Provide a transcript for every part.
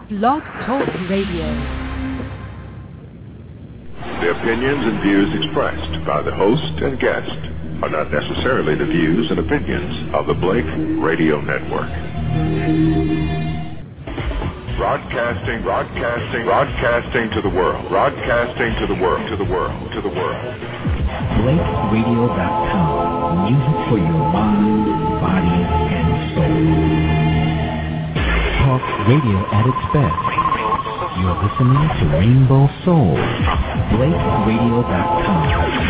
Blog Talk Radio. The opinions and views expressed by the host and guest are not necessarily the views and opinions of the Blake Radio Network. Broadcasting to the world. BlakeRadio.com. Music for your mind, body, and soul. Talk radio at its best. You're listening to Rainbow Soul. BlakeRadio.com.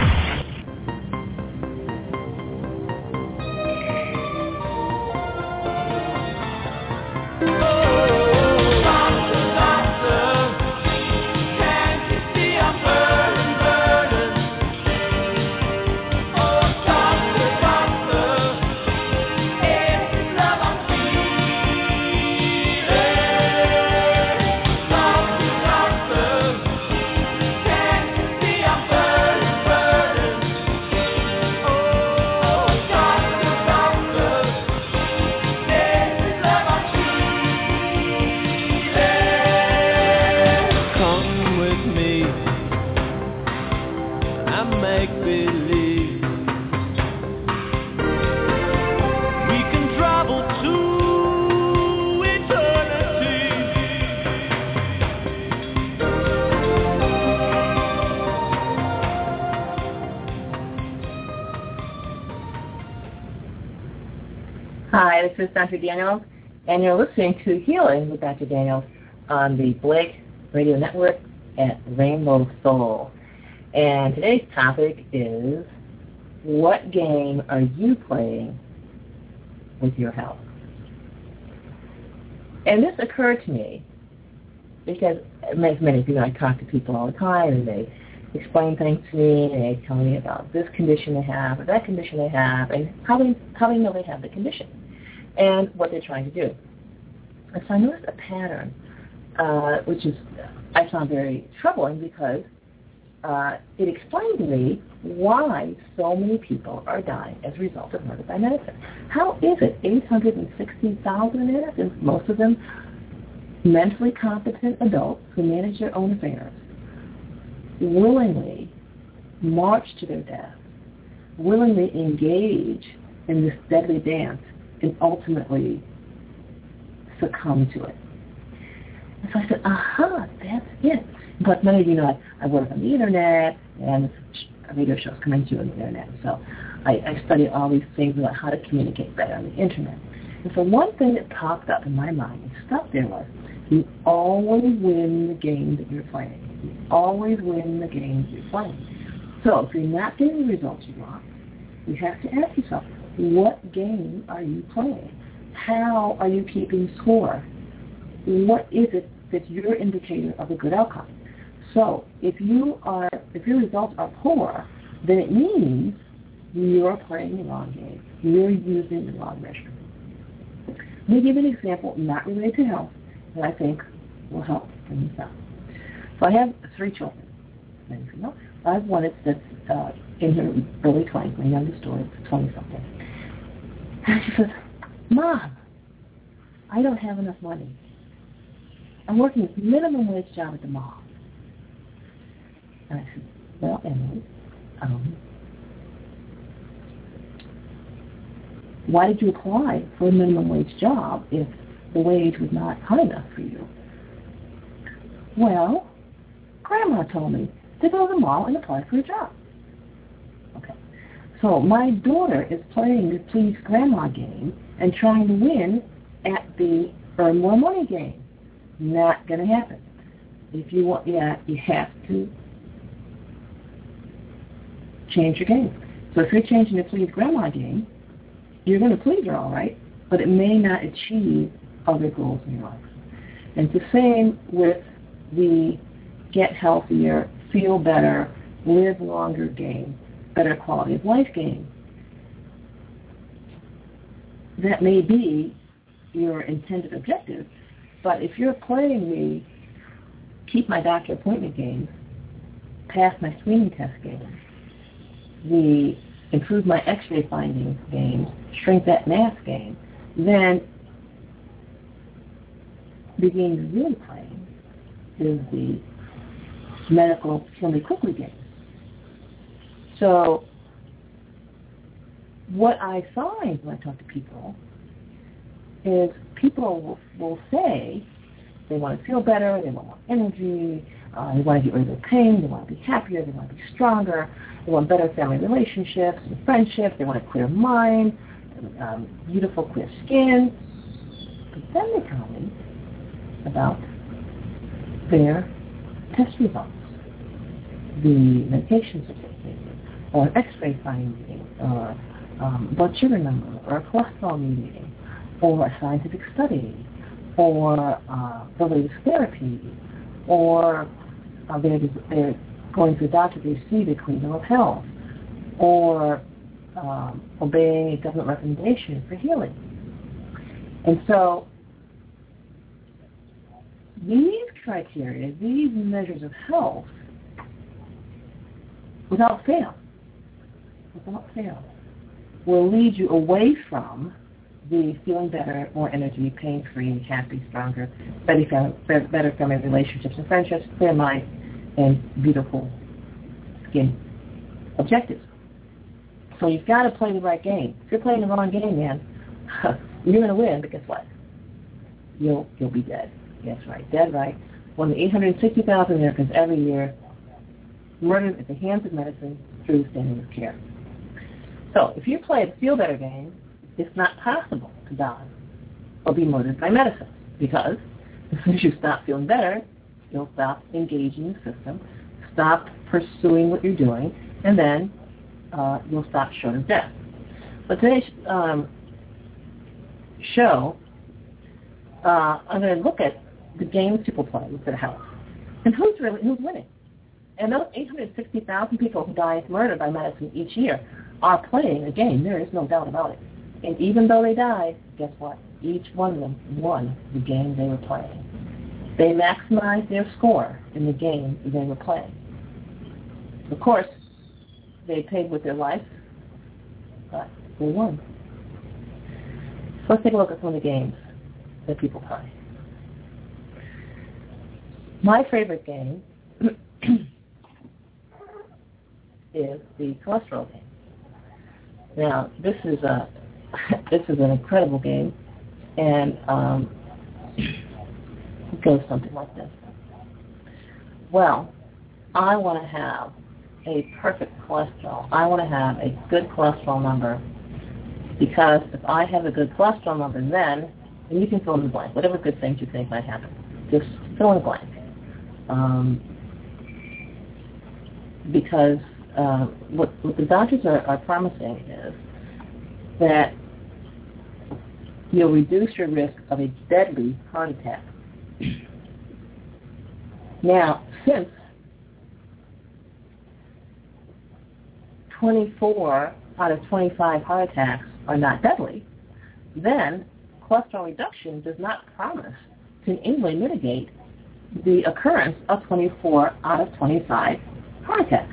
Hi, this is Dr. Daniels, and you're listening to Healing with Dr. Daniels on the Blake Radio Network at Rainbow Soul. And today's topic is, what game are you playing with your health? And this occurred to me because, as many people, I talk to people all the time, and they explain things to me, and they tell me about this condition they have or that condition they have, and how they know they have the condition and what they're trying to do. And so I noticed a pattern, which is I found very troubling because it explained to me why so many people are dying as a result of murder by medicine. How is it 860,000 Americans, most of them mentally competent adults who manage their own affairs, willingly march to their death, willingly engage in this deadly dance, and ultimately succumb to it? And so I said, that's it. But many of you know I work on the Internet, and radio shows coming to you on the Internet. So I study all these things about how to communicate better on the Internet. And so one thing that popped up in my mind and stuck there was, you always win the game that you're playing. You always win the game that you're playing. So if you're not getting the results you want, you have to ask yourself, what game are you playing? How are you keeping score? What is it that's your indicator of a good outcome? So if your results are poor, then it means you're playing the wrong game. You're using the wrong measure. Let me give you an example not related to health that I think will help in this out. So I have 3 children. Many of you know. I have one that's in her early 20s. My youngest daughter is 20-something. And she says, Mom, I don't have enough money. I'm working a minimum wage job at the mall. And I said, well, Emily, why did you apply for a minimum wage job if the wage was not high enough for you? Well, Grandma told me to go to the mall and apply for a job. Okay. So my daughter is playing the please Grandma game and trying to win at the earn more money game. Not going to happen. If you want, you have to change your game. So if you're changing the please Grandma game, you're going to please her all right, but it may not achieve other goals in your life. And it's the same with the get healthier, feel better, live longer game, better quality of life game. That may be your intended objective, but if you're playing the keep my doctor appointment game, pass my screening test game, the improve my x-ray findings game, shrink that mass game, then the game you're really playing is the medical kill me quickly game. So what I find when I talk to people is people will say they want to feel better, they want more energy, they want to get rid of their pain, they want to be happier, they want to be stronger, they want better family relationships and friendships, they want a clear mind, beautiful clear skin. But then they tell me about their test results, the medications that they're taking, or an x-ray finding, or blood sugar number, or a cholesterol reading, or a scientific study, or the latest therapy, or they're going to the doctor to see the Clean Bill of Health, or obeying a government recommendation for healing. And so these criteria, these measures of health, without fail, will lead you away from the feeling better, more energy, pain-free, happy, stronger, better family relationships and friendships, clear mind, and beautiful skin objectives. So you've got to play the right game. If you're playing the wrong game, man, you're going to win, but guess what? You'll be dead. That's right, dead right. One of the 860,000 Americans every year murdered at the hands of medicine through standard of care. So if you play the feel better game, it's not possible to die or be murdered by medicine, because as soon as you stop feeling better, you'll stop engaging the system, stop pursuing what you're doing, and then you'll stop short of death. But today's show, I'm going to look at the games people play for health, and who's winning. And those 860,000 people who die murdered by medicine each year are playing a game. There is no doubt about it. And even though they died, guess what? Each one of them won the game they were playing. They maximized their score in the game they were playing. Of course, they paid with their life, but they won. So let's take a look at some of the games that people play. My favorite game is the cholesterol game. Now, this is an incredible game, and it goes something like this. Well, I want to have a perfect cholesterol. I want to have a good cholesterol number, because if I have a good cholesterol number, then, and you can fill in the blank, whatever good things you think might happen, just fill in the blank. Because what the doctors are promising is that you'll reduce your risk of a deadly heart attack. Now, since 24 out of 25 heart attacks are not deadly, then cholesterol reduction does not promise to in any way mitigate the occurrence of 24 out of 25 heart attacks.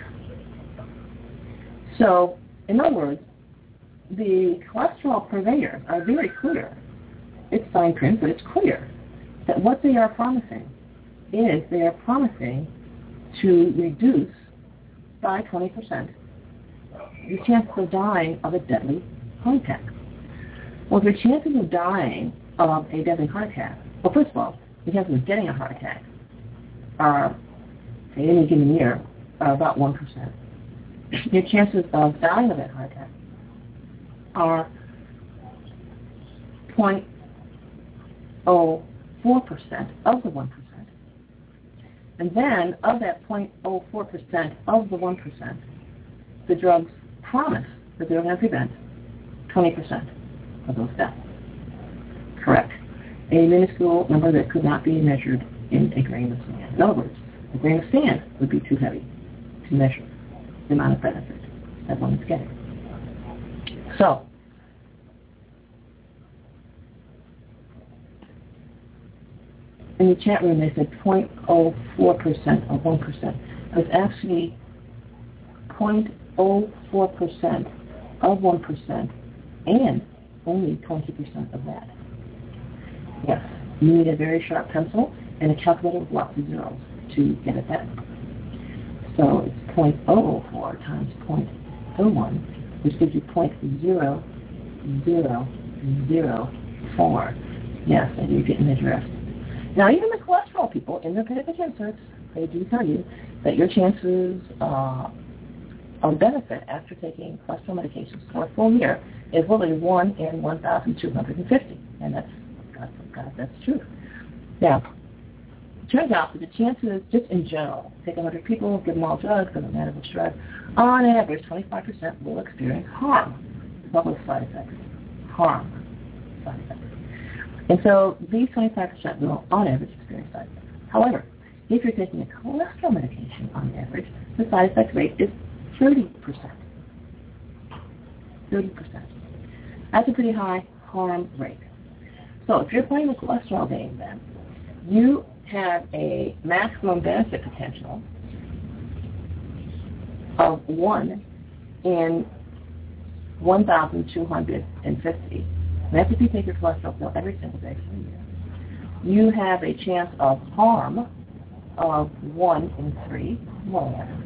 So, in other words, the cholesterol purveyors are very clear. It's fine print, but it's clear that what they are promising is they are promising to reduce by 20% your chances of dying of a deadly heart attack. Well, your chances of dying of a deadly heart attack, well, first of all, the chances of getting a heart attack are, in any given year, are about 1%. Your chances of dying of that heart attack are 0.04% of the 1%. And then, of that 0.04% of the 1%, the drugs promise that they're going to prevent 20% of those deaths. Correct. A minuscule number that could not be measured in a grain of sand. In other words, a grain of sand would be too heavy to measure the amount of benefit that one is getting. So, in the chat room they said 0.04% of 1%. It's actually 0.04% of 1% and only 20% of that. Yes, You need a very sharp pencil and a calculator with lots of zeros to get it back. So it's 0.004 times 0.01, which gives you 0.0004. Yes, and you're getting the drift. Now, even the cholesterol people in their pediatric inserts, they do tell you that your chances of benefit after taking cholesterol medications for a full year is literally 1 in 1,250, and that's true. Now, it turns out that the chances, just in general, take 100 people, give them all drugs, doesn't matter which drug, on average, 25% will experience harm, not with side effects, harm, side effects. And so these 25% will, on average, experience side effects. However, if you're taking a cholesterol medication, on average, the side effect rate is 30%. 30%. That's a pretty high harm rate. So if you're playing the cholesterol game, then you have a maximum benefit potential of 1 in 1,250. That's if you take your cholesterol pill every single day for a year. You have a chance of harm of 1 in 3, more or less.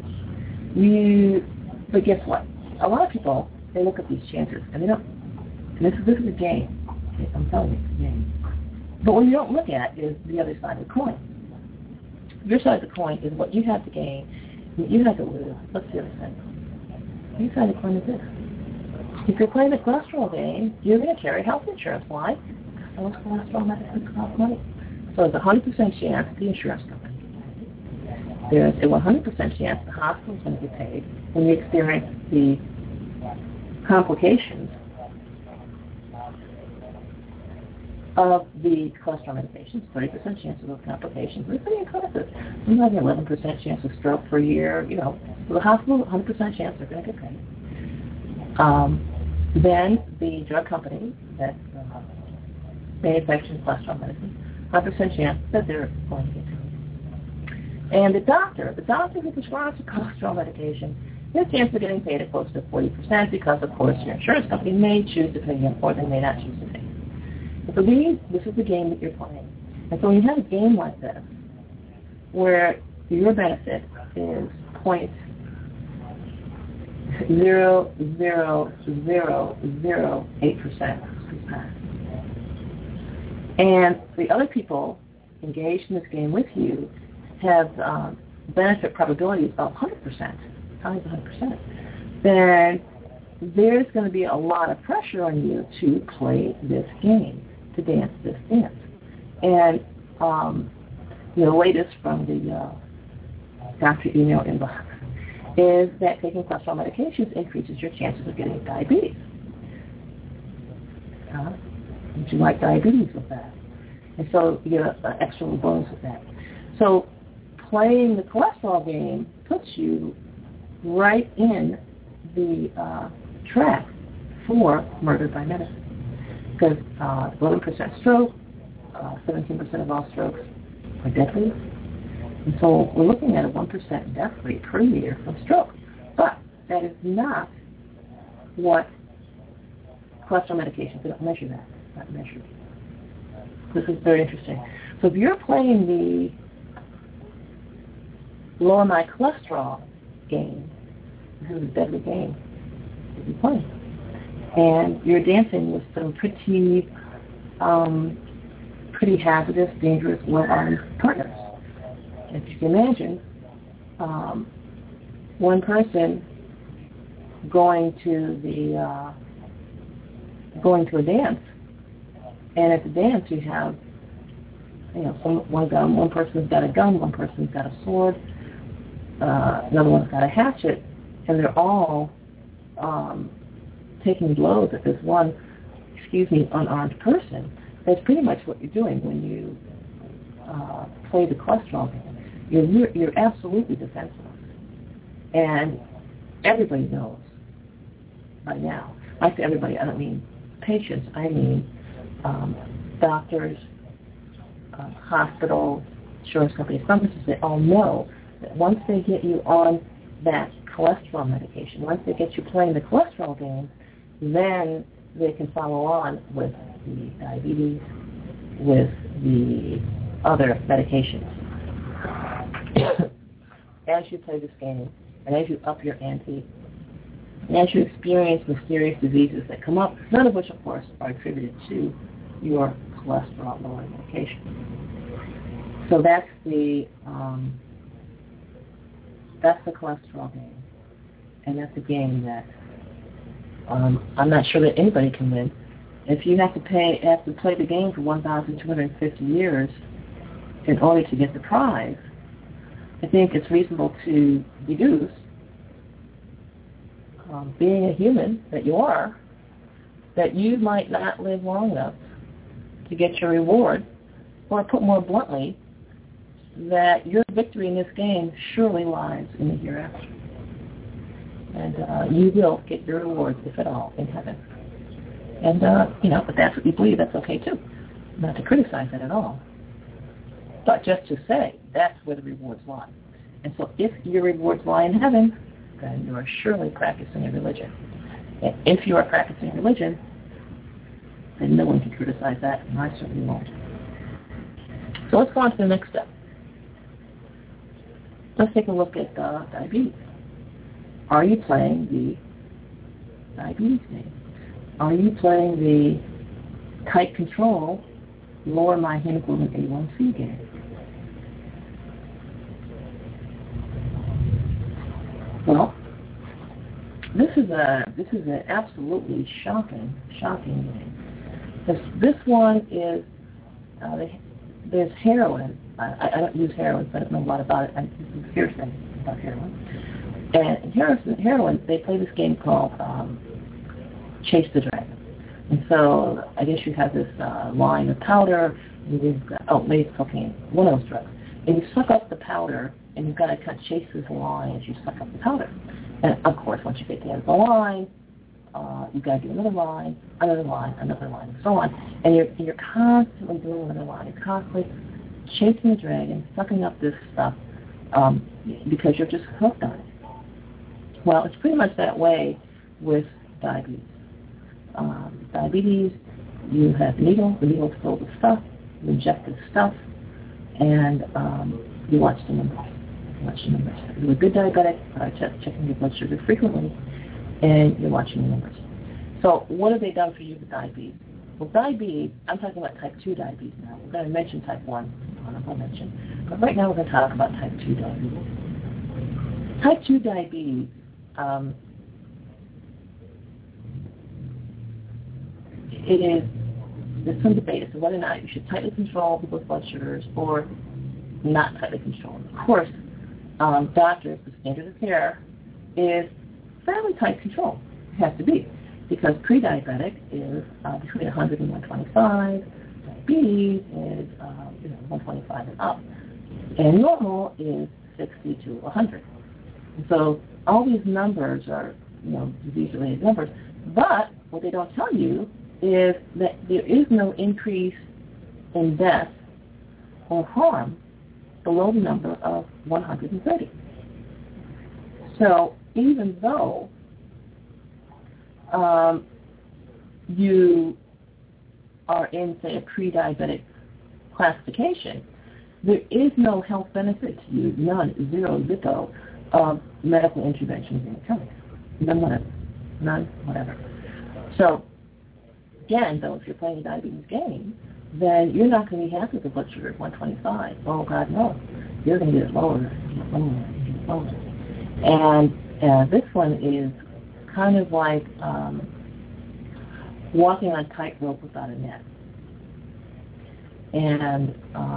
But guess what? A lot of people, they look at these chances, and they don't, and this is a game. Okay, I'm telling you, it's a game. But what you don't look at is the other side of the coin. Your side of the coin is what you have to gain, what you have to lose. What's the other side? Your side of the coin is this. If you're playing the cholesterol game, you're going to carry health insurance. Why? Because those cholesterol medicines cost money. So there's a 100% chance the insurance company gets paid. There's a 100% chance the hospital is going to get paid when you experience the complications of the cholesterol medications. 30% chance of those complications. It's pretty impressive. Sometimes an 11% chance of stroke per year. You know, so the hospital, 100% chance they're going to get paid. Then the drug company that manufactures cholesterol medicine, 100% chance that they're going to get paid. And the doctor who prescribes the cholesterol medication, his chance of getting paid is close to 40% because, of course, your insurance company may choose to pay him or they may not choose to pay him. So this is the game that you're playing. And so when you have a game like this, where your benefit is 0.00008%, and the other people engaged in this game with you have benefit probabilities of 100%, times 100%, then there's going to be a lot of pressure on you to play this game, to dance this dance. And the latest from the doctor email inbox is that taking cholesterol medications increases your chances of getting diabetes. Would you like diabetes with that? And so you get an extra little bonus with that. So playing the cholesterol game puts you right in the track for murder by medicine. Because 11% stroke, 17% of all strokes are deadly. And so we're looking at a 1% death rate per year from stroke. But that is not what cholesterol medications, they don't measure that. It's not measured. This is very interesting. So if you're playing the lower my cholesterol game, this is a deadly game that you're playing. And you're dancing with some pretty hazardous, dangerous, well-armed partners. If you can imagine, one person going to a dance, and at the dance you have, one person's got a gun, one person's got a sword, another one's got a hatchet, and they're all taking blows at this one, unarmed person. That's pretty much what you're doing when you play the cholesterol game. You're absolutely defenseless. And everybody knows by now. I say everybody, I don't mean patients. I mean doctors, hospitals, insurance companies, companies, they all know that once they get you on that cholesterol medication, once they get you playing the cholesterol game, then they can follow on with the diabetes, with the other medications. As you play this game, and as you up your ante, and as you experience mysterious diseases that come up, none of which, of course, are attributed to your cholesterol-lowering medication. So that's the cholesterol game, and that's a game that I'm not sure that anybody can win. If you have to play the game for 1,250 years in order to get the prize, I think it's reasonable to deduce, being a human that you are, that you might not live long enough to get your reward, or put more bluntly, that your victory in this game surely lies in the hereafter. And you will get your rewards, if at all, in heaven. And, but that's what you believe, that's okay too. Not to criticize that at all. But just to say, that's where the rewards lie. And so if your rewards lie in heaven, then you are surely practicing a religion. And if you are practicing a religion, then no one can criticize that, and I certainly won't. So let's go on to the next step. Let's take a look at diabetes. Are you playing the diabetes game? Are you playing the tight control, lower my hemoglobin A1C game? Well, this is an absolutely shocking game. This one is there's heroin. I don't use heroin, so I don't know a lot about it. This is hearsay about heroin. And in heroin, they play this game called Chase the Dragon. And so I guess you have this line of powder, and you've got, maybe it's cocaine, one of those drugs. And you suck up the powder, and you've got to kind of chase this line as you suck up the powder. And of course, once you get to the end of the line, you've got to do another line, and so on. And you're constantly doing another line. You're constantly chasing the dragon, sucking up this stuff, because you're just hooked on it. Well, it's pretty much that way with diabetes. Diabetes, you have the needle's filled with stuff, you inject the stuff, and you watch the numbers. You're a good diabetic, checking your blood sugar frequently, and you're watching the numbers. So what have they done for you with diabetes? Well, diabetes, I'm talking about type 2 diabetes now. We're going to mention type 1, I'll mention. But right now we're going to talk about type 2 diabetes. Type 2 diabetes, there's some debate as to whether or not you should tightly control people's blood sugars or not tightly control them. Of course, doctors, the standard of care is fairly tight control. It has to be, because pre-diabetic is between 100 and 125, diabetes is 125 and up, and normal is 60 to 100. And so all these numbers are disease-related numbers, but what they don't tell you is that there is no increase in death or harm below the number of 130. So even though you are in, say, a pre-diabetic classification, there is no health benefit to you, none, zero, of medical interventions in the coming. None whatever. So, again, though, if you're playing a diabetes game, then you're not going to be happy with the blood sugar at 125. Oh, God, no. You're going to get it lower. And this one is kind of like walking on tightrope without a net. And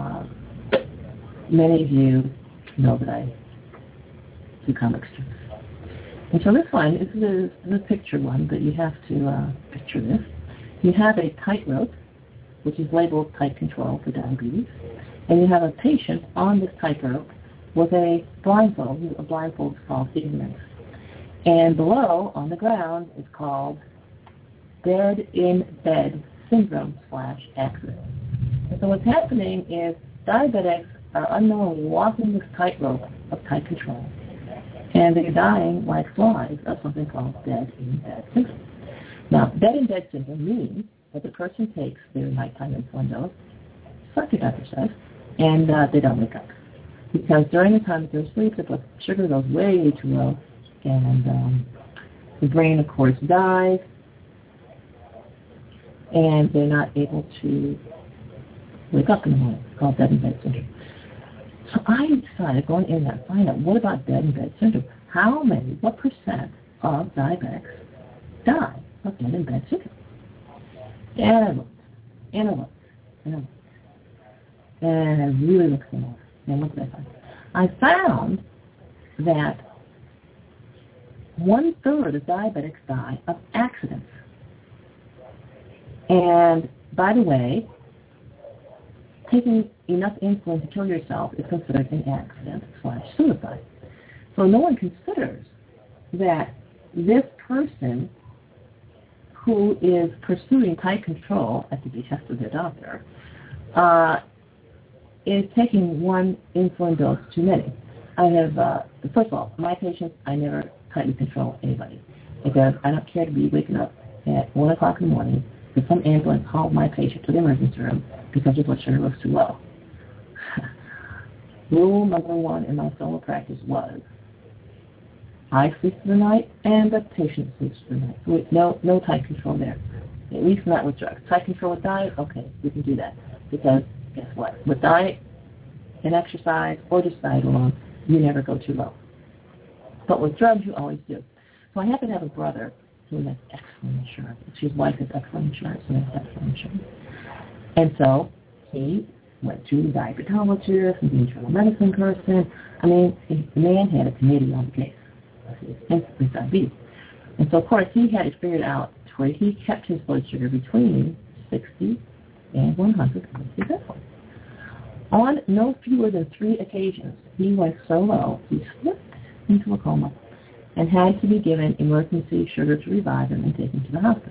many of you know that I do comic strips. And so this one, this is a picture one, but you have to picture this. You have a tightrope, which is labeled tight control for diabetes, and you have a patient on this tightrope with a blindfold. A blindfold is called ignorance. And below, on the ground, is called dead in bed syndrome /accident. And so what's happening is diabetics are unknowingly walking this tightrope of tight control, and they're dying like flies of something called dead in bed syndrome. Now, dead in bed syndrome means that the person takes their nighttime insulin dose, like your doctor says, and they don't wake up. Because during the time that they're asleep, the blood sugar goes way too low, and the brain, of course, dies, and they're not able to wake up in the morning. It's called dead in bed syndrome. So I decided going in there and find out, what about dead in bed syndrome? What percent of diabetics die of dead in bed syndrome? And I really looked for more. And what did I find? I found that 1/3 of diabetics die of accidents. And by the way, taking enough insulin to kill yourself is considered an accident/suicide. So no one considers that this person who is pursuing tight control at the behest of their doctor is taking one insulin dose too many. I have, first of all, my patients, I never tightly control anybody because I don't care to be waking up at 1 o'clock in the morning because some ambulance hauled my patient to the emergency room because his blood sugar was too low. Rule number 1 in my solo practice was I sleep through the night and the patient sleeps through the night. So no tight control there, at least not with drugs. Tight control with diet, okay, we can do that because guess what? With diet and exercise or just diet alone, you never go too low. But with drugs, you always do. So I happen to have a brother who has excellent insurance. His wife has excellent insurance, and has excellent insurance. And so he went to the diabetologist and the internal medicine person. I mean, the man had a committee on the case of his diabetes. And so, of course, he had it figured out where he kept his blood sugar between 60 and 100 successful. On no fewer than 3 occasions, he went so low, he slipped into a coma and had to be given emergency sugar to revive him and taken to the hospital.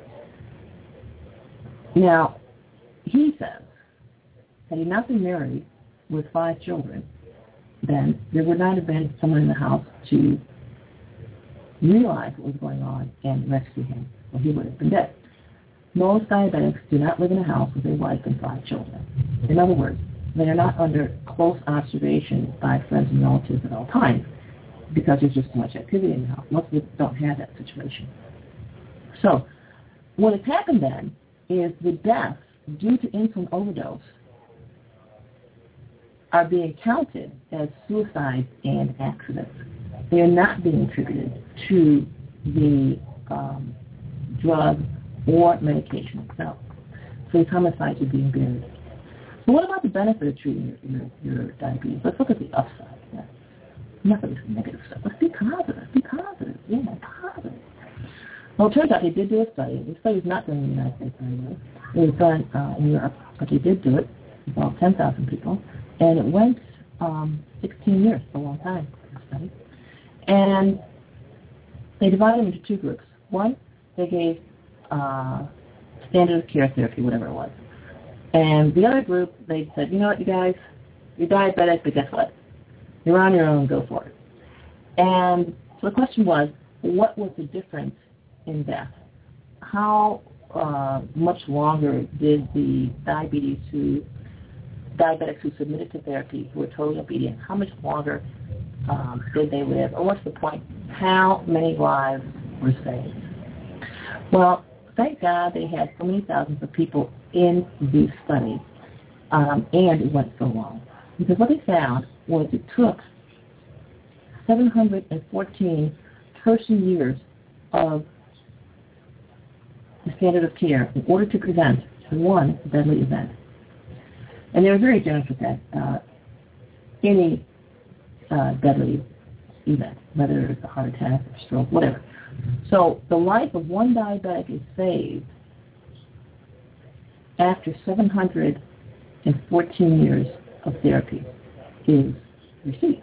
Now, he says, had he not been married with 5 children, then there would not have been someone in the house to realize what was going on and rescue him, or he would have been dead. Most diabetics do not live in a house with a wife and 5 children. In other words, they are not under close observation by friends and relatives at all times because there's just too much activity in the house. Most of them don't have that situation. So what has happened then is the deaths due to insulin overdose are being counted as suicides and accidents. They are not being attributed to the drug or medication itself. So these homicides are being buried. So what about the benefit of treating your diabetes? Let's look at the upside. Yeah. Enough of this negative stuff. Let's be positive. Be positive. Yeah, positive. Well, it turns out they did do a study. The study was not done in the United States anyway. It was done in Europe, but they did do it. About 10,000 people. And it went 16 years, a long time, the study. And they divided them into 2 groups. One, they gave standard of care therapy, whatever it was. And the other group, they said, you know what, you guys, you're diabetic, but guess what? You're on your own, go for it. And so the question was, what was the difference in death? How much longer did the diabetics who submitted to therapy, who were totally obedient, how much longer did they live? Or what's the point? How many lives were saved? Well, thank God they had so many thousands of people in the study, and it went so long. Because what they found was it took 714 person years of the standard of care in order to prevent one deadly event. And they were very generous with that. Any deadly event, whether it's a heart attack or stroke, whatever. So the life of one diabetic is saved after 714 years of therapy is received.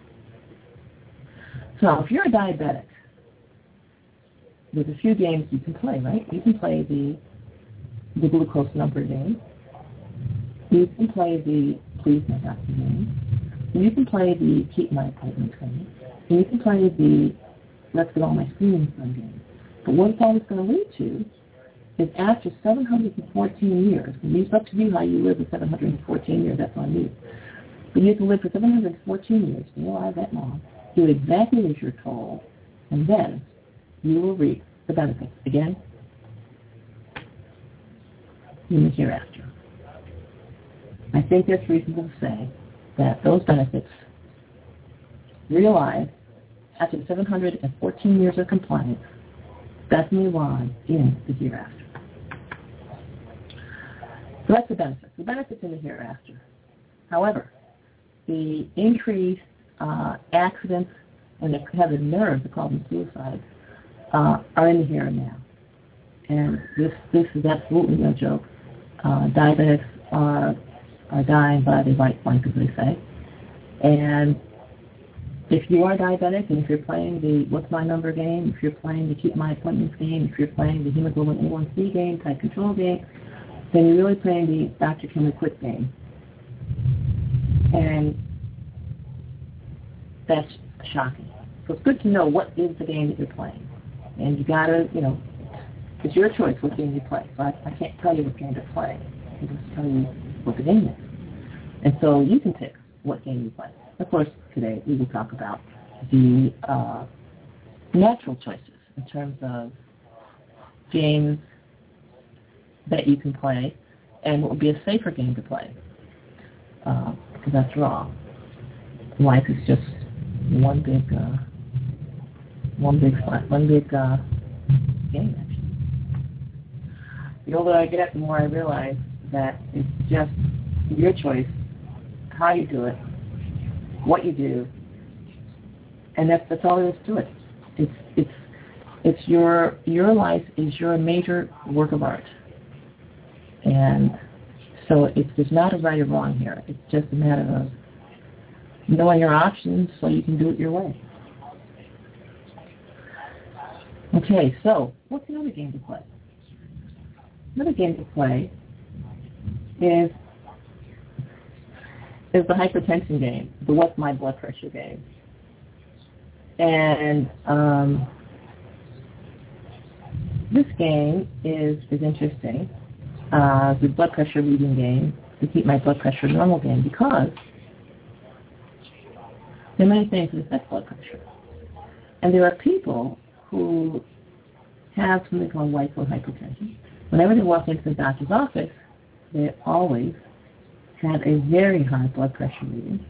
So if you're a diabetic, there's a few games you can play, right? You can play the glucose number game. You can play the please my doctor game. And you can play the keep my appointment game. And you can play the let's get all my screenings done game. But what it's always going to lead to is after 714 years. And it's up to you how you live for 714 years. That's on you. But you have to live for 714 years, be alive that long, do exactly as you're told, and then you will reap the benefits. Again, in the hereafter. I think it's reasonable to say that those benefits realized after the 714 years of compliance definitely lie in the hereafter. So that's the benefits. The benefits in the hereafter. However, the increased accidents and the have the nerves, they call them suicides, are in the here and now. And this is absolutely no joke. Diabetics are dying by the right flank, as they say. And if you are diabetic, and if you're playing the what's my number game, if you're playing the keep my appointments game, if you're playing the hemoglobin A1C game, type control game, then you're really playing the Dr. Can We Quit game. And that's shocking. So it's good to know what is the game that you're playing. And you gotta, it's your choice what game you play. So I can't tell you what game to play. I can just tell you what the game is. And so you can pick what game you play. Of course, today we will talk about the natural choices in terms of games that you can play and what would be a safer game to play. Because after all, life is just one big game, actually. The older I get, the more I realize that it's just your choice, how you do it, what you do, and that's all there is to it. It's your life is your major work of art, and so there's not a right or wrong here. It's just a matter of knowing your options so you can do it your way. Okay, so what's another game to play? Another game to play is the hypertension game, the what's my blood pressure game. And this game is interesting, the blood pressure reading game, to keep my blood pressure normal game, because there are many things that affect blood pressure. And there are people who have something called white coat hypertension. Whenever they walk into the doctor's office, they always have a very high blood pressure reading.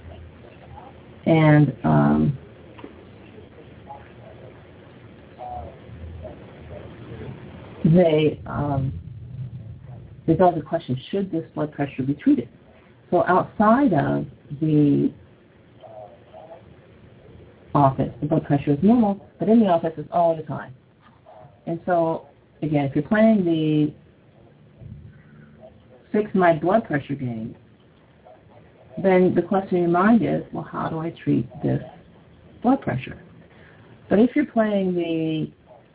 And there's always a question, should this blood pressure be treated? So outside of the office, the blood pressure is normal, but in the office it's all the time. And so, again, if you're playing the fix my blood pressure game, then the question in your mind is, well, how do I treat this blood pressure? But if you're playing the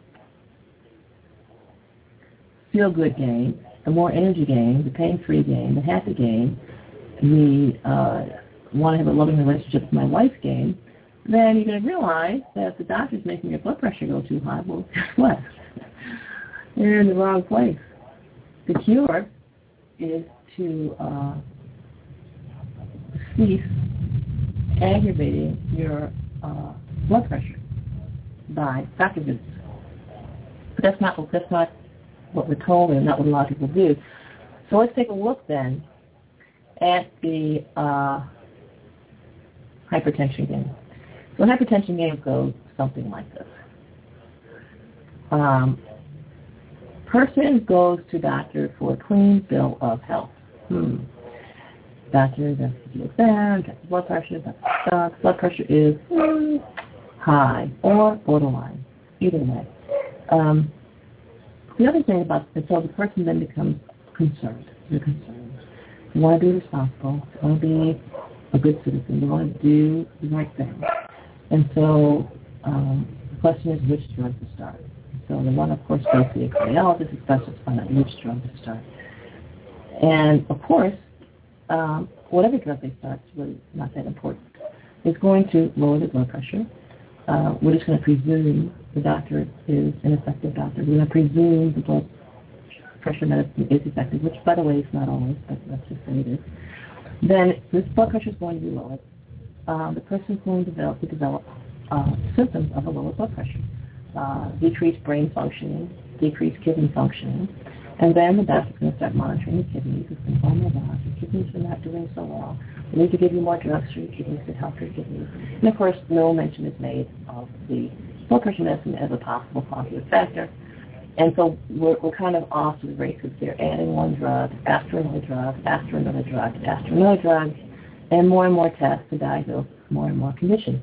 feel-good game, the more energy game, the pain-free game, the happy game, the want to have a loving relationship with my wife game, then you're going to realize that if the doctor's making your blood pressure go too high, well, guess what? You're in the wrong place. The cure is to cease aggravating your blood pressure by doctor visits. But that's not what we're told, and not what a lot of people do. So let's take a look then at the hypertension game. So a hypertension game goes something like this. Person goes to doctor for a clean bill of health. Doctor does the exam, checks the blood pressure, blood pressure is high or borderline, either way. The other thing about this, so the person then becomes concerned. They're concerned. They want to be responsible. They want to be a good citizen. They want to do the right thing. And so the question is which drug to start. So they want to, of course, go to the cardiologist, especially to find out which drug to start. And, of course, whatever drug they start is really not that important. It's going to lower the blood pressure. We're just going to presume the doctor is an effective doctor. We're going to presume the blood pressure medicine is effective, which, by the way, is not always, but let's just say it is, then this blood pressure is going to be lowered. The person is going to develop symptoms of a lower blood pressure, decreased brain functioning, decreased kidney functioning, and then the doctor's going to start monitoring the kidneys. It's going to go, oh my gosh, your kidneys are not doing so well. We need to give you more drugs for your kidneys to help your kidneys. And of course, no mention is made of the blood pressure medicine as a possible positive factor. And so we're kind of off to the races here, adding one drug after another drug, after another drug, after another drug, and more tests to diagnose more and more conditions.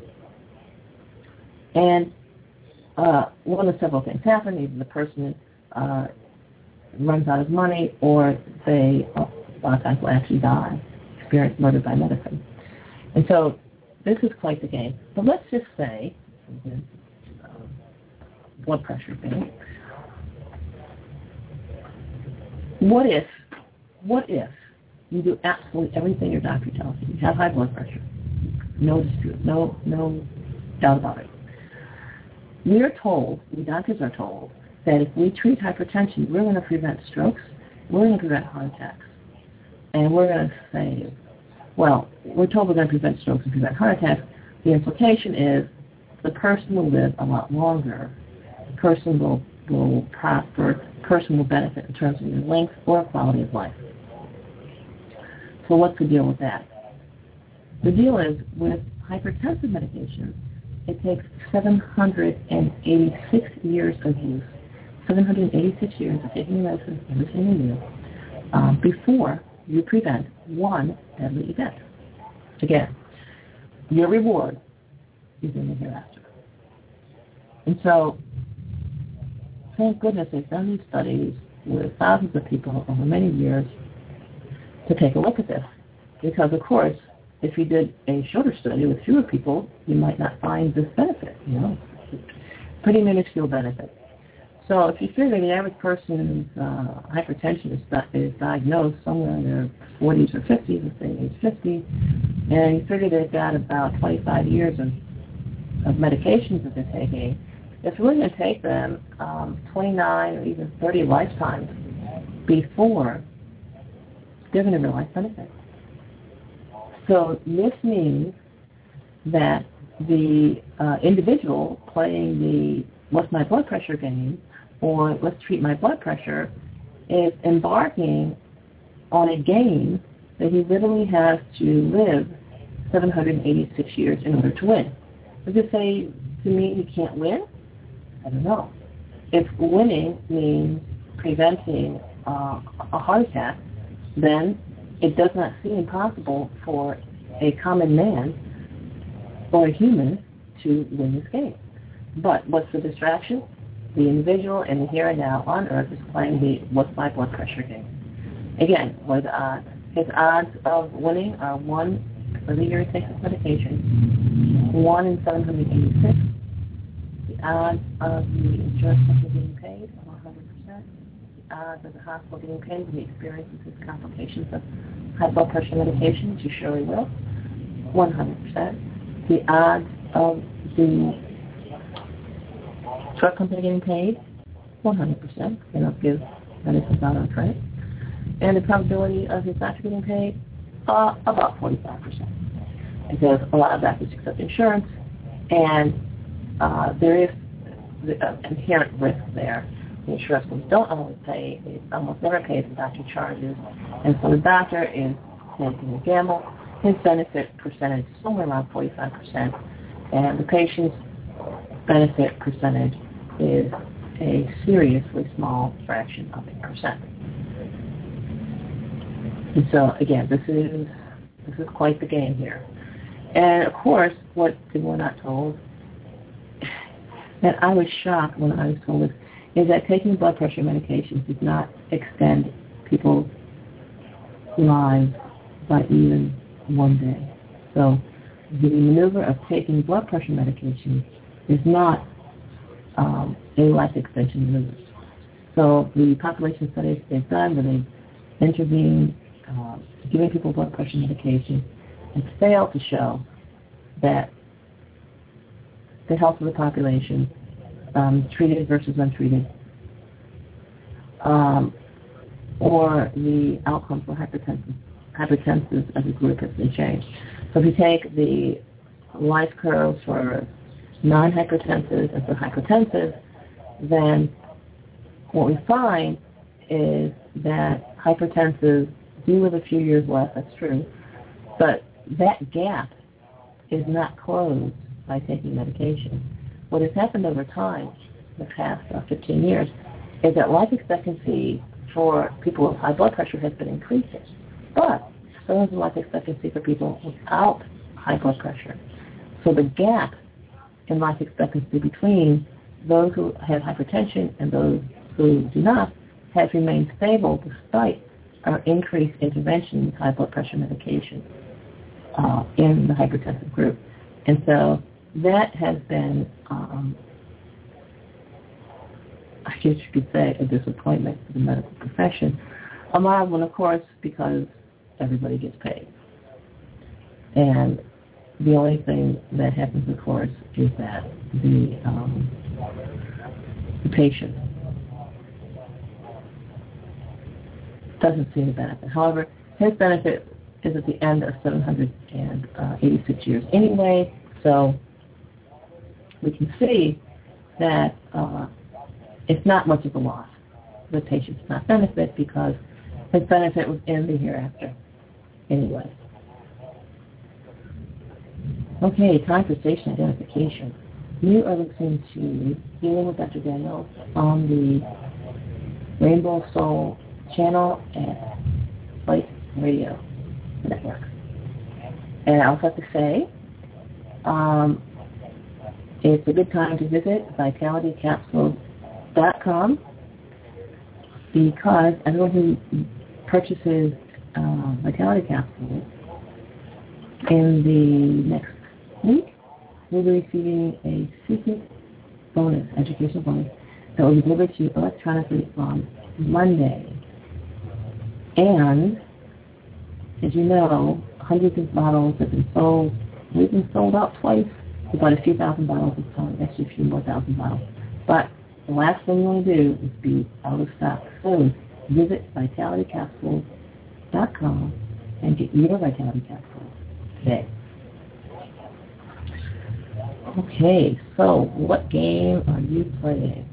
And one of several things happen. Either the person runs out of money, or they, a lot of times, will actually die, experience murder by medicine. And so this is quite the game. But let's just say, blood pressure thing. What if you do absolutely everything your doctor tells you? You have high blood pressure. No dispute. No doubt about it. We doctors are told, that if we treat hypertension, we're going to prevent strokes, we're going to prevent heart attacks, and we're going to save. Well, we're told we're going to prevent strokes and prevent heart attacks. The implication is the person will live a lot longer. The person will prosper. The person will benefit in terms of their length or quality of life. So what's the deal with that? The deal is with hypertensive medications, it takes 786 years of use, 786 years of taking medicine every single year before you prevent one deadly event. Again, your reward is in the hereafter. And so, thank goodness they've done these studies with thousands of people over many years to take a look at this. Because, of course, if you did a shorter study with fewer people, you might not find this benefit, pretty minuscule benefit. So if you figure the average person's hypertension is diagnosed somewhere in their 40s or 50s, let's say age 50, and you figure they've got about 25 years of medications that they're taking, it's really going to take them 29 or even 30 lifetimes before they're going to realize benefit. So this means that the individual playing the what's my blood pressure game, or let's treat my blood pressure, is embarking on a game that he literally has to live 786 years in order to win. Does it say to me he can't win? I don't know. If winning means preventing a heart attack, then it does not seem possible for a common man or a human to win this game. But what's the distraction? The individual in the here and now on Earth is playing the what's my blood pressure game. Again, what are the odds? His odds of winning are 1 for the year he takes his medication, 1 in 786. The odds of the insurance company being paid are 100%. The odds of the hospital being paid when he experiences his complications of high blood pressure medication, which you surely will, 100%. The odds of the drug company getting paid, 100%. They don't give medicines out on credit. And the probability of his doctor getting paid, about 45%. Because a lot of doctors accept insurance, and there is the inherent risk there. The insurance companies don't always pay. They almost never pay the doctor charges. And so the doctor is taking a gamble. His benefit percentage is somewhere around 45%. And the patient's benefit percentage is a seriously small fraction of a percent. And so, again, this is quite the game here. And, of course, what people are not told, and I was shocked when I was told this, is that taking blood pressure medications does not extend people's lives by even 1 day. So the maneuver of taking blood pressure medication is not a life extension maneuver. So the population studies they've done, where they've intervened, giving people blood pressure medication, and failed to show that the health of the population, treated versus untreated, or the outcome for hypertensive as a group has been changed. So if you take the life curves for non-hypertensive and for hypertensive, then what we find is that hypertensive do live a few years less, that's true, but that gap is not closed by taking medication. What has happened over time, the past 15 years, is that life expectancy for people with high blood pressure has been increasing, but so has life expectancy for people without high blood pressure. So the gap in life expectancy between those who have hypertension and those who do not has remained stable despite our increased intervention with high blood pressure medication in the hypertensive group. And so that has been, I guess you could say, a disappointment for the medical profession. A mild one, of course, because everybody gets paid. And the only thing that happens, of course, is that the patient doesn't see the benefit. However, his benefit is at the end of 786 years anyway, so we can see that it's not much of a loss. The patient's not benefit because his benefit was in the hereafter anyway. Okay, time for station identification. You are listening to Healing with Dr. Daniels on the Rainbow Soul channel at Blake Radio Network. And I also have to say, it's a good time to visit vitalitycapsules.com because everyone who purchases Vitality Capsules in the next week will be receiving a secret bonus, educational bonus, that will be delivered to you electronically on Monday. And, as you know, hundreds of bottles have been sold. We've been sold out twice. About a few thousand bottles this time, actually a few more thousand bottles. But the last thing you want to do is be out of stock. So visit vitalitycapsules.com and get your Vitality Capsule today. Okay, so what game are you playing?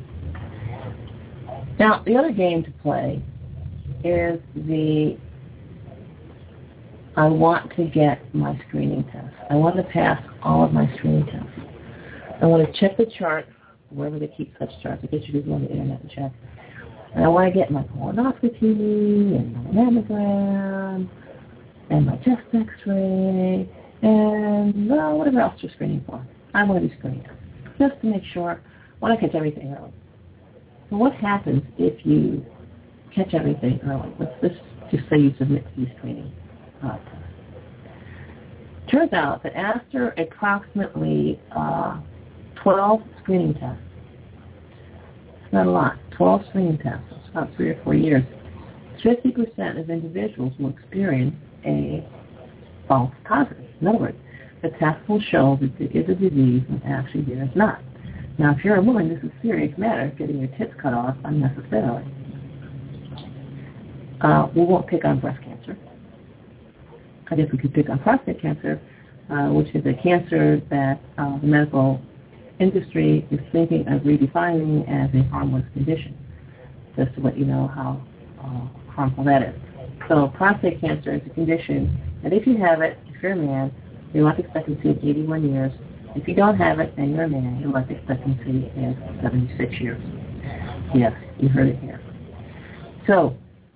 Now, the other game to play is I want to get my screening test. I want to pass all of my screening tests. I want to check the chart, wherever they keep such charts. I guess you just go on the internet and check. And I want to get my colonoscopy and my mammogram and my chest x-ray and whatever else you're screening for. I want to do screening tests just to make sure. I want to catch everything early. So what happens if you catch everything early? Let's just say you submit to these screening tests. Turns out that after approximately 12 screening tests, it's not a lot, 12 screening tests, it's about 3 or 4 years, 50% of individuals will experience a false positive. In other words, the test will show that there is a disease when actually there is not. Now, if you're a woman, this is a serious matter, getting your tits cut off unnecessarily. We won't pick on breast cancer. I guess we could pick on prostate cancer, which is a cancer that the medical industry is thinking of redefining as a harmless condition, just to let you know how harmful that is. So prostate cancer is a condition that if you have it, if you're a man, your life expectancy is 81 years. If you don't have it and you're a man, your life expectancy is 76 years. Yes, you heard it here. So,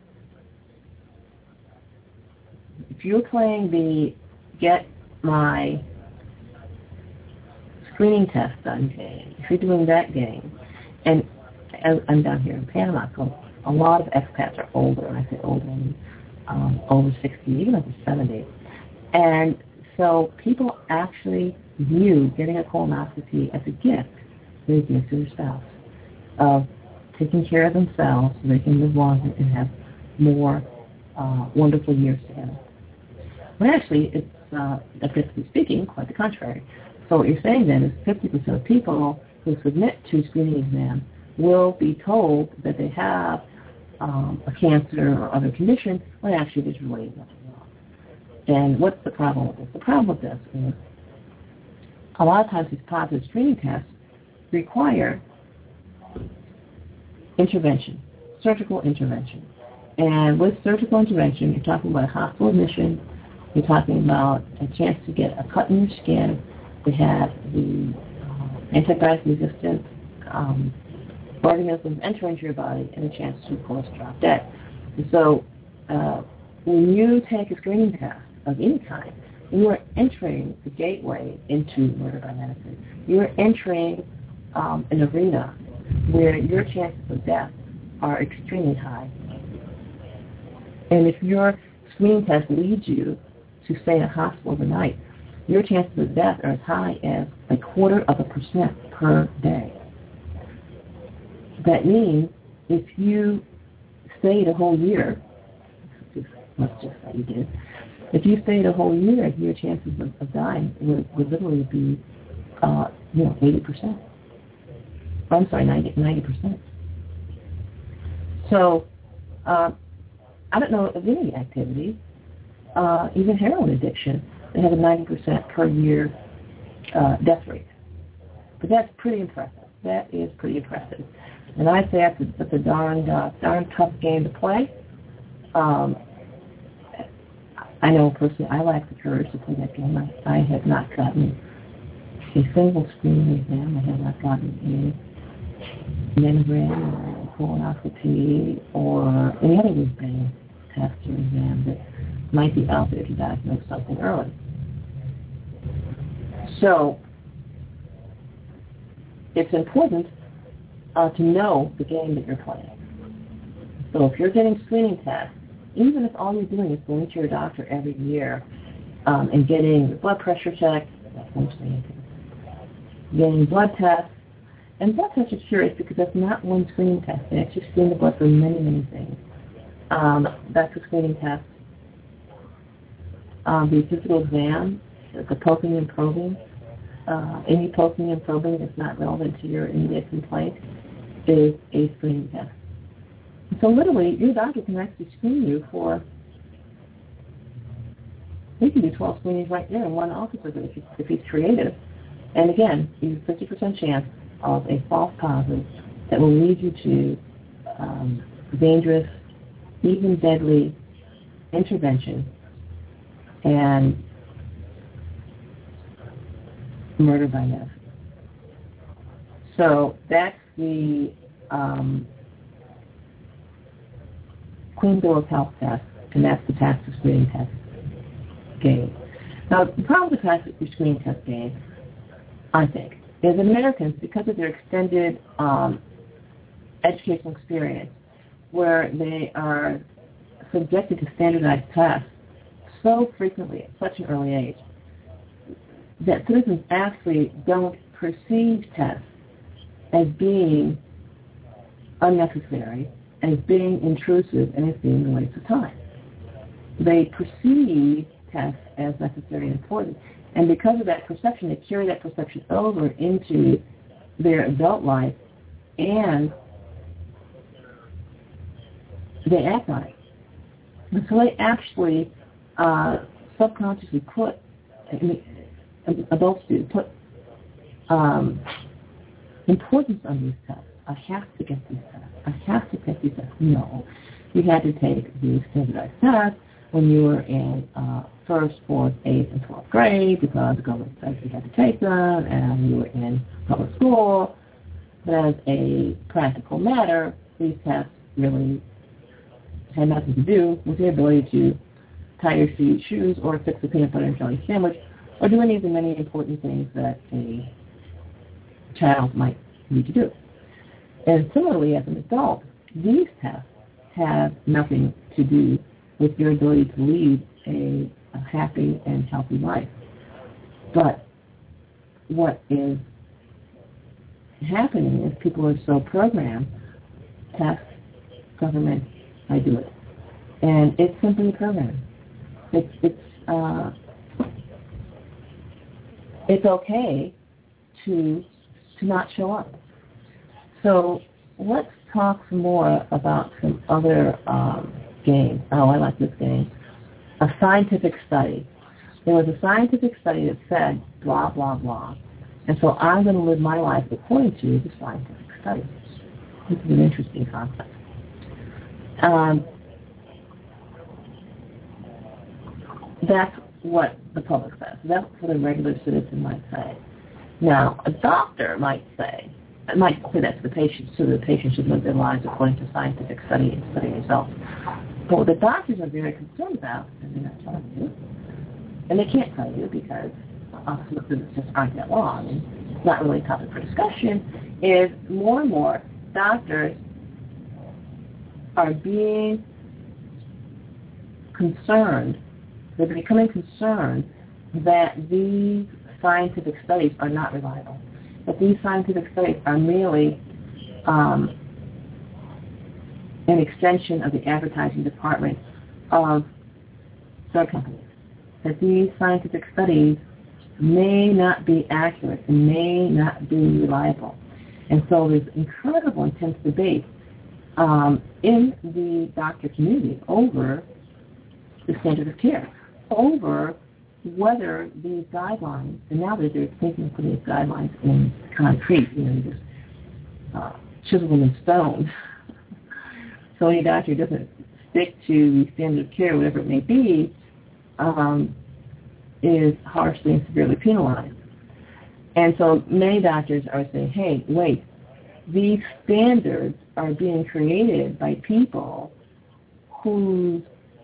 if you're playing the Get My Screening Test Done game, if you're doing that game, and I'm down here in Panama, so a lot of expats are older, and I say older, I mean over 60, even over 70. And so people actually view getting a colonoscopy as a gift they give to their spouse of taking care of themselves so they can live longer and have more wonderful years together. But actually, it's, objectively speaking, quite the contrary. So what you're saying then is 50% of people who submit to screening exams will be told that they have a cancer or other condition, when actually there's really nothing wrong. And what's the problem with this? The problem with this is a lot of times these positive screening tests require intervention, surgical intervention. And with surgical intervention, you're talking about a hospital admission, you're talking about a chance to get a cut in your skin, to have the antibiotic-resistant organisms enter into your body, and a chance to, of course, drop dead. And so when you take a screening test of any kind, you are entering the gateway into murder by medicine. You are entering an arena where your chances of death are extremely high. And if your screening test leads you to stay in a hospital overnight, your chances of death are as high as 0.25% per day. That means if you stayed a whole year, let's just say you did, if you stayed a whole year, your chances of dying would literally be, 80%. I'm sorry, 90%. So, I don't know of any activity, even heroin addiction, that have a 90% per year death rate. But that's pretty impressive. That is pretty impressive. And I say that's a darn tough game to play. I know personally I lack the courage to play that game. I have not gotten a single screening exam. I have not gotten a mammogram or colonoscopy or any other whiz-bang test or exam that might be out there to diagnose something early. So it's important to know the game that you're playing. So if you're getting screening tests, even if all you're doing is going to your doctor every year and getting your blood pressure checked, that won't say anything. Getting blood tests, and blood tests are curious because that's not one screening test. They actually screen the blood for many, many things. That's a screening test. The physical exam, the poking and probing, any poking and probing that's not relevant to your immediate complaint is a screening test. So literally, your doctor can actually screen you for, he can do 12 screenings right there in one office visit if he's creative. And again, you have a 50% chance of a false positive that will lead you to dangerous, even deadly intervention and murder by medicine. So that's the Clean Bill of Health test, and that's the passive screening test game. Now, the problem with the passive screening test game, I think, is Americans, because of their extended educational experience, where they are subjected to standardized tests so frequently at such an early age, that citizens actually don't perceive tests as being unnecessary, as being intrusive, and as being a waste of time. They perceive tests as necessary and important, and because of that perception, they carry that perception over into their adult life, and they act on it. And so they actually subconsciously put, adults do, put importance on these tests. I have to get these tests. I have to take these tests. No. You had to take these standardized tests when you were in first, fourth, 8th, and 12th grade because the government said you had to take them, and you were in public school. But as a practical matter, these tests really had nothing to do with your ability to tie your shoes or fix a peanut butter and jelly sandwich or do any of the many important things that a child might need to do. And similarly, as an adult, these tests have nothing to do with your ability to lead a happy and healthy life. But what is happening is people are so programmed, test, government, I do it. And it's simply a program. It's okay to not show up. So let's talk some more about some other games. Oh, I like this game. A scientific study. There was a scientific study that said blah, blah, blah. And so I'm going to live my life according to the scientific study. This is an interesting concept. That's what the public says. That's what a regular citizen might say. Now, a doctor might say that to the patient, so the patient should live their lives according to scientific study and study results. But what the doctors are very concerned about, and they're not telling you, and they can't tell you because some of them just aren't that long, and it's not really a topic for discussion, is more and more doctors are being concerned, they're becoming concerned that these scientific studies are not reliable, that these scientific studies are merely an extension of the advertising department of drug companies, that these scientific studies may not be accurate and may not be reliable. And so there's incredible intense debate in the doctor community over the standard of care, over whether these guidelines, and now that they're thinking of putting these guidelines in concrete, just chisel them in stone, so any doctor doesn't stick to the standard of care, whatever it may be, is harshly and severely penalized. And so many doctors are saying, hey, wait, these standards are being created by people whose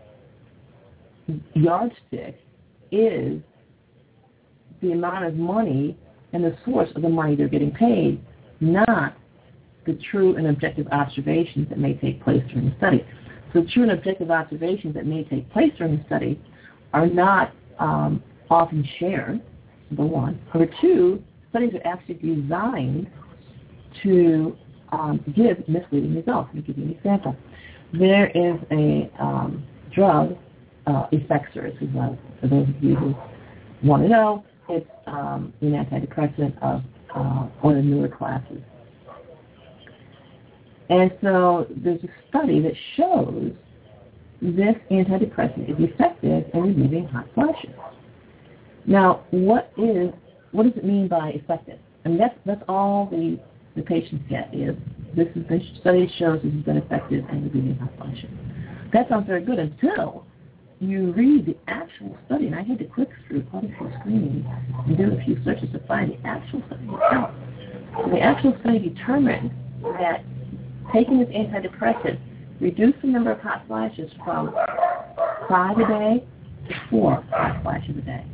yardstick is the amount of money and the source of the money they're getting paid, not the true and objective observations that may take place during the study. So true and objective observations that may take place during the study are not often shared, number one. Number two, studies are actually designed to give misleading results. Let me give you an example. There is a drug, Effexor, for those of you who want to know, it's an antidepressant of one of the newer classes. And so there's a study that shows this antidepressant is effective in relieving hot flashes. Now, what does it mean by effective? And that's all the patients get is this study shows this has been effective in relieving hot flashes. That sounds very good until you read the actual study, and I had to click through quite a few screens and do a few searches to find the actual study itself. So the actual study determined that taking this antidepressant reduced the number of hot flashes from 5 a day to 4 hot flashes a day.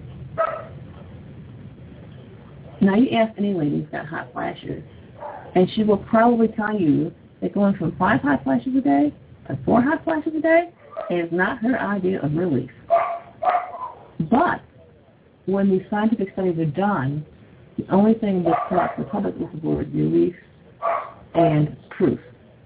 Now you ask any lady who's got hot flashes, and she will probably tell you that going from 5 hot flashes a day to 4 hot flashes a day is not her idea of relief. But when these scientific studies are done, the only thing that's taught the public is the word relief and proof.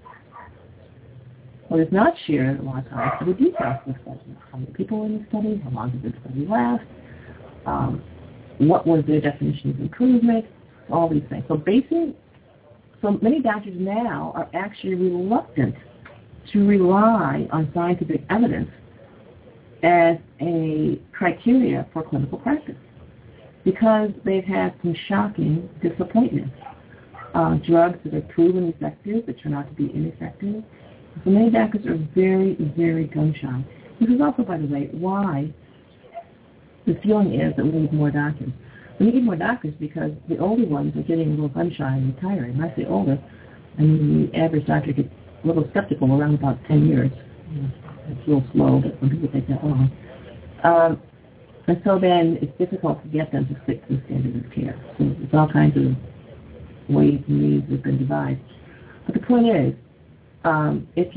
What is not shared a lot of times are the details of the study. How many people were in the study? How long did the study last? What was their definition of improvement? All these things. So many doctors now are actually reluctant to rely on scientific evidence as a criteria for clinical practice because they've had some shocking disappointments. Drugs that are proven effective that turn out to be ineffective. So many doctors are very, very gun-shy. This is also, by the way, why the feeling is that we need more doctors. We need more doctors because the older ones are getting a little gun-shy and retiring. When I say older, I mean the average doctor gets a little skeptical around about 10 years. It's a little slow, but some people take that long. And so then it's difficult to get them to stick to the standard of care. So there's all kinds of ways and means that have been devised. But the point is, if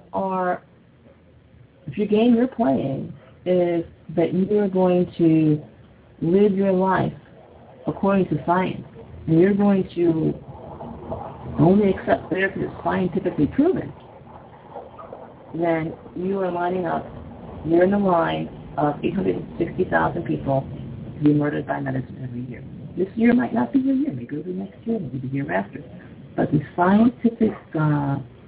your game you're playing is that you're going to live your life according to science, and you're going to only accept therapy that's scientifically proven, then you are lining up, you're in the line of 860,000 people to be murdered by medicine every year. This year might not be your year, maybe it'll be next year, maybe the year after. But the scientific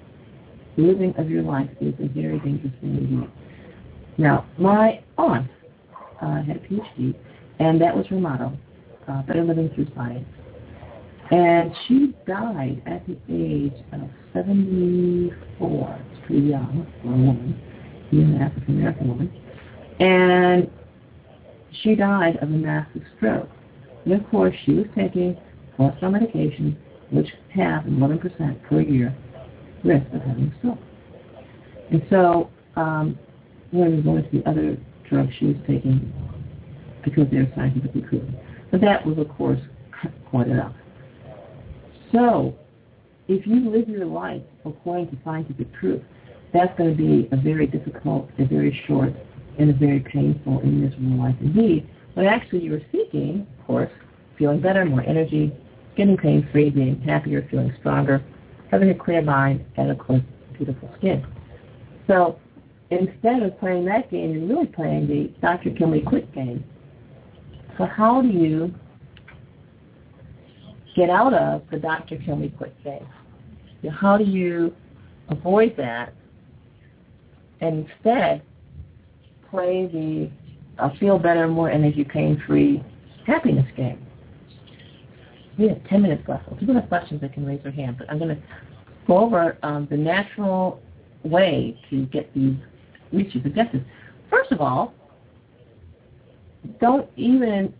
living of your life is a very dangerous thing to do. Now, my aunt had a PhD, and that was her motto, better living through science. And she died at the age of 74. It's pretty young for a woman, being an African-American woman. And she died of a massive stroke. And of course, she was taking cholesterol medications, which have 11% per year risk of having a stroke. And so, when we go into the other drugs she was taking because they're scientifically proven. But that was, of course, quite enough. So, if you live your life according to scientific proof, that's going to be a very difficult, a very short, and a very painful and miserable life indeed. But actually you were seeking, of course, feeling better, more energy, getting pain-free, being happier, feeling stronger, having a clear mind, and, of course, beautiful skin. So, instead of playing that game, you're really playing the Dr. Kill Me Quick game. So how do you get out of the Dr. Kill Me Quick game? How do you avoid that and instead play the feel better, more energy, pain-free happiness game? We have 10 minutes left. If people have questions, they can raise their hand. But I'm going to go over the natural way to get these reach these objectives. First of all, don't even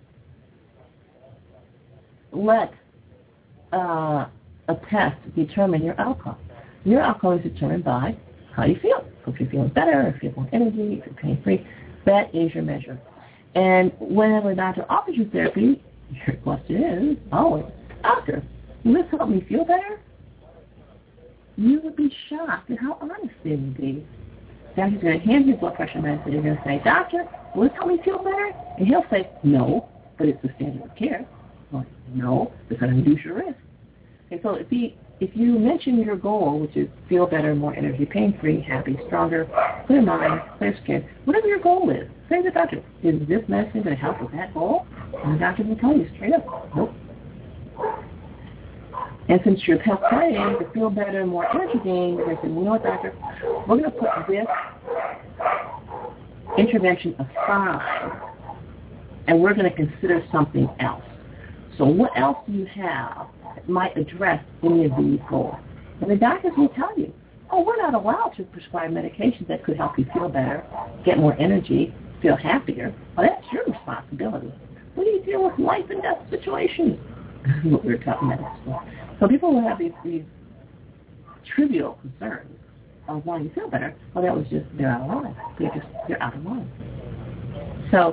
let a test determine your outcome. Your outcome is determined by how you feel. If you're feeling better, if you have more energy, if you're pain-free, that is your measure. And whenever a doctor offers you therapy, your question is always, doctor, will this help me feel better? You would be shocked at how honest they would be. Doctor's going to hand you blood pressure medicine. You're going to say, doctor, will this help me feel better? And he'll say, no, but it's the standard of care. Well, no, it's going to reduce your risk. And so if you mention your goal, which is feel better, more energy, pain-free, happy, stronger, clear mind, clear skin, whatever your goal is, say to the doctor, is this medicine going to help with that goal? And the doctor will tell you straight up, nope. And since you're playing to feel better, more energy gain, you're going to say, you know what, doctor, we're going to put this intervention aside, and we're going to consider something else. So what else do you have that might address any of these goals? And the doctors will tell you, oh, we're not allowed to prescribe medications that could help you feel better, get more energy, feel happier. Well, that's your responsibility. What do you deal with life and death situations? This is what we were talking about at school. So people will have these trivial concerns of wanting to feel better. Well, that was just, they're out of line. They're out of line. So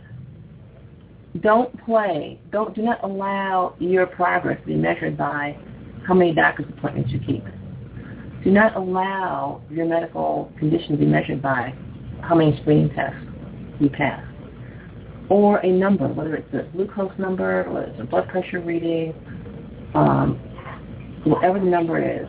do not allow your progress to be measured by how many doctor's appointments you keep. Do not allow your medical condition to be measured by how many screening tests you pass. Or a number, whether it's a glucose number, whether it's a blood pressure reading, whatever the number is,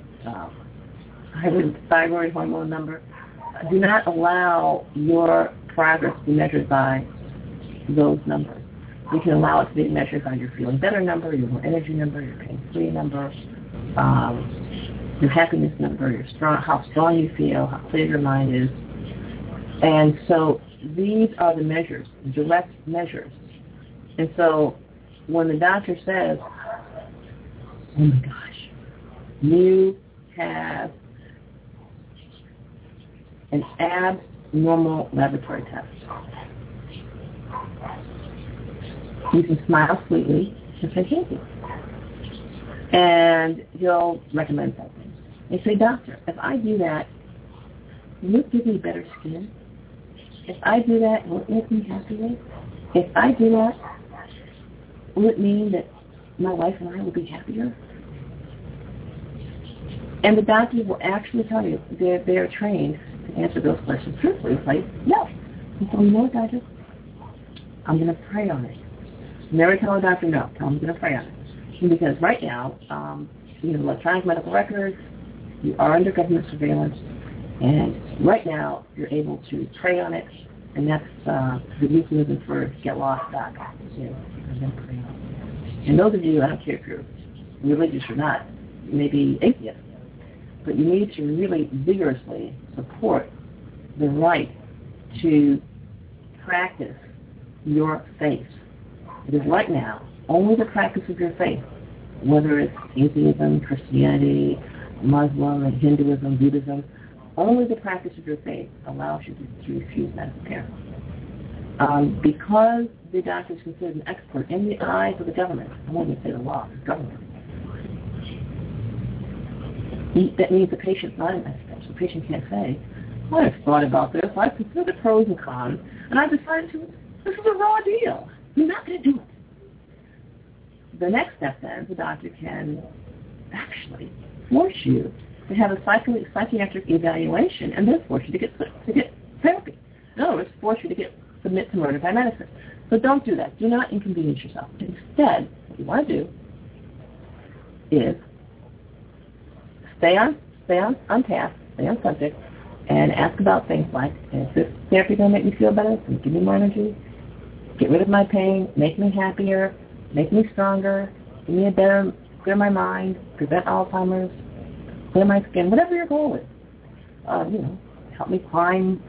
thyroid hormone number. Do not allow your progress to be measured by those numbers. You can allow it to be measured by your feeling better number, your more energy number, your pain-free number, your happiness number, how strong you feel, how clear your mind is. And so these are the measures, direct measures. And so when the doctor says, oh my gosh, you have an abnormal laboratory test, you can smile sweetly and say thank you. And he'll recommend something. And say, doctor, if I do that, will it give me better skin? If I do that, will it make me happier? If I do that, will it mean that my wife and I will be happier? And the doctors will actually tell you they're trained to answer those questions truthfully. It's like, no. And so, you know what, doctor? I'm going to pray on it. Never tell a doctor no. Tell them I'm going to pray on it. Because right now, electronic medical records, you are under government surveillance, and right now you're able to pray on it, and that's the euphemism for get lost, doc. I'm going to pray on it. And those of you, I don't care if you're religious or not, maybe atheists, but you need to really vigorously support the right to practice your faith. Because right now, only the practice of your faith, whether it's atheism, Christianity, Muslim, Hinduism, Buddhism, only the practice of your faith allows you to refuse medical care. Because the doctor is considered an expert in the eyes of the government, I won't even say the law, the government. That means the patient's not an expert. So the patient can't say, I've thought about this, I've considered the pros and cons, and I've decided this is a raw deal. I'm not going to do it. The next step then, the doctor can actually force you to have a psychiatric evaluation and then force you to get therapy. In other words, force you to submit to murder by medicine. So don't do that. Do not inconvenience yourself. Instead, what you want to do is stay on task, stay on subject, and ask about things like, is this therapy going to make me feel better? Can it give me more energy? Get rid of my pain, make me happier, make me stronger, give me clear my mind, prevent Alzheimer's, clear my skin, whatever your goal is. Help me climb,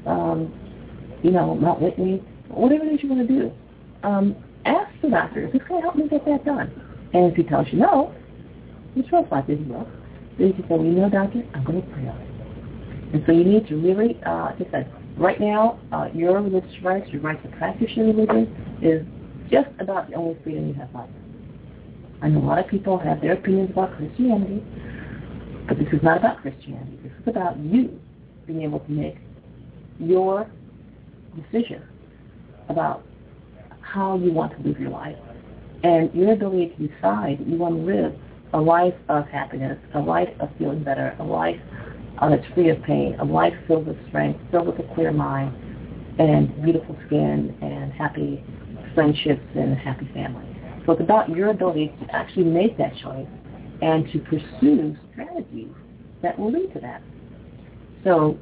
Mount Whitney, whatever it is you want to do. Ask the doctor, is this going to help me get that done? And if he tells you no, which most likely he will, then you can say, doctor, I'm going to pray on it. And so you need to really, like I said, right now, your religious rights, your right to practice your religion, is just about the only freedom you have left. I know a lot of people have their opinions about Christianity, but this is not about Christianity. This is about you being able to make your decision about how you want to live your life and your ability to decide that you want to live a life of happiness, a life of feeling better, a life that's free of pain, a life filled with strength, filled with a clear mind, and beautiful skin, and happy friendships, and a happy family. So it's about your ability to actually make that choice and to pursue strategies that will lead to that. So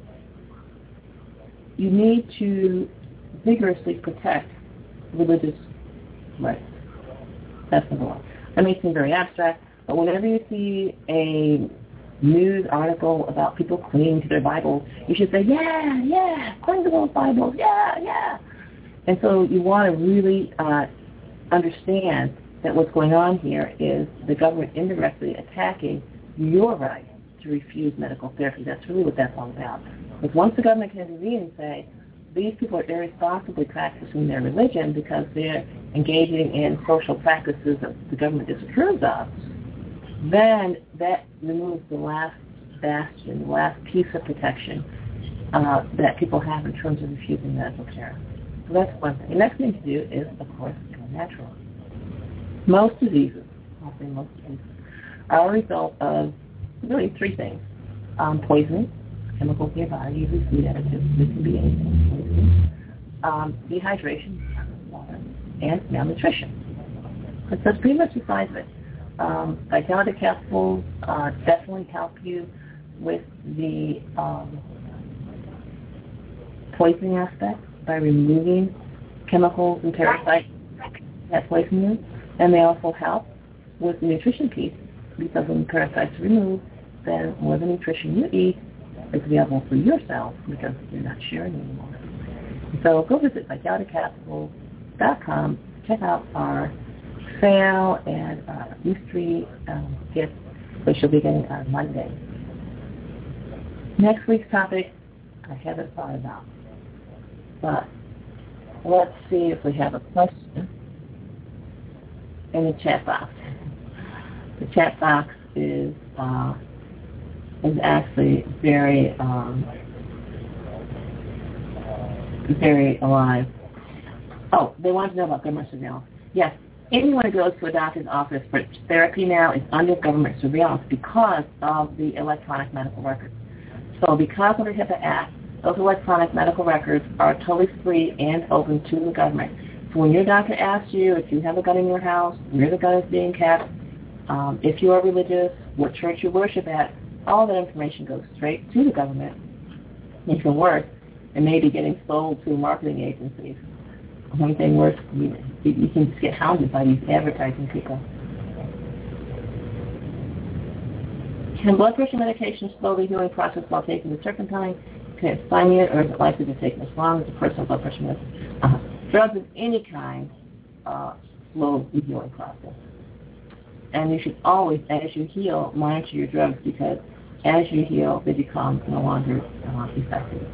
you need to vigorously protect religious rights. That's number one. That may seem very abstract, but whenever you see a news article about people clinging to their Bibles, you should say, yeah, cling to those Bibles, yeah. And so you want to really understand that what's going on here is the government indirectly attacking your right to refuse medical therapy. That's really what that's all about. Because once the government can intervene and say, these people are irresponsibly practicing their religion because they're engaging in social practices that the government disapproves of, then that removes the last bastion, the last piece of protection that people have in terms of refusing medical care. So that's one thing. The next thing to do is, of course, go natural. Most diseases, I'll say most diseases, are a result of really three things. Poisoning, chemicals in your body, usually food additives, this can be anything, poisoning, dehydration, water, and malnutrition. So that's pretty much the size of it. Vitality capsules definitely help you with the poisoning aspect by removing chemicals and parasites that poison you. And they also help with the nutrition piece because when the parasites are removed, then more of the nutrition you eat is available for yourself because you're not sharing anymore. So go visit vitalitycapsules.com. Check out our sale and mystery gift, which you'll be getting on Monday. Next week's topic, I haven't thought about, but let's see if we have a question in the chat box. The chat box is actually very alive. Oh, they want to know about government surveillance. Yes, anyone who goes to a doctor's office for therapy now is under government surveillance because of the electronic medical records. So because of the HIPAA Act, those electronic medical records are totally free and open to the government. So when your doctor asks you if you have a gun in your house, where the gun is being kept, if you are religious, what church you worship at, all that information goes straight to the government. Even worse, it may be getting sold to marketing agencies. One thing worse, you can just get hounded by these advertising people. Can blood pressure medication slow the healing process while taking the serpentine? Can it stymy it, or is it likely to take as long as the personal blood pressure medicine? Drugs of any kind slow the healing process. And you should always, as you heal, monitor your drugs, because as you heal, they become no longer effective.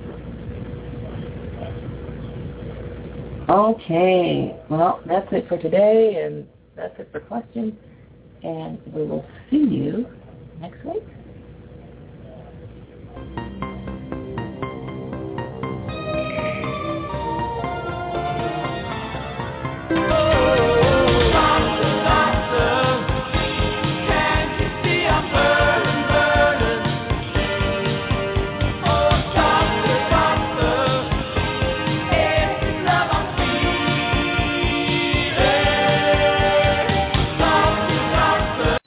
Okay, well, that's it for today, and that's it for questions. And we will see you next week.